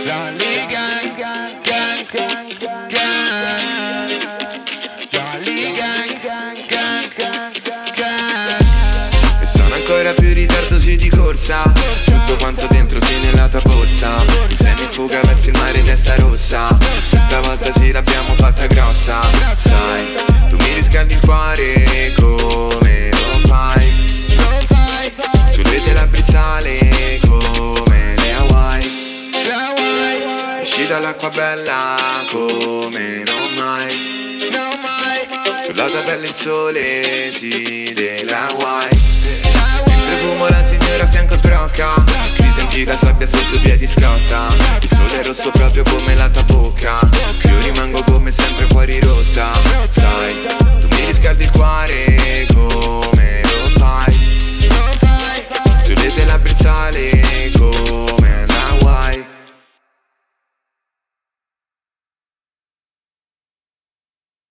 Jolly gang, gang, gang, gang, gang. Jolly gang, gang, gang, gang, gang. E sono ancora più in ritardo sì di corsa. Tutto quanto dentro sì nella tua borsa. Insieme in fuga verso il mare testa rossa. Questa volta sì l'abbiamo fatta grossa. Sai, tu mi riscaldi il cuore come lo fai. Sulle tele a Brizzale come le Hawaii. Esci dall'acqua bella come non mai. Sulla tua pelle il sole sì della Hawaii. Mentre fumo la signora a fianco sbrocca. Si senti la sabbia sotto i piedi scotta. Il sole è rosso proprio come la tua bocca. Io rimango come sempre fuori rotta. Sai, tu mi riscaldi il cuore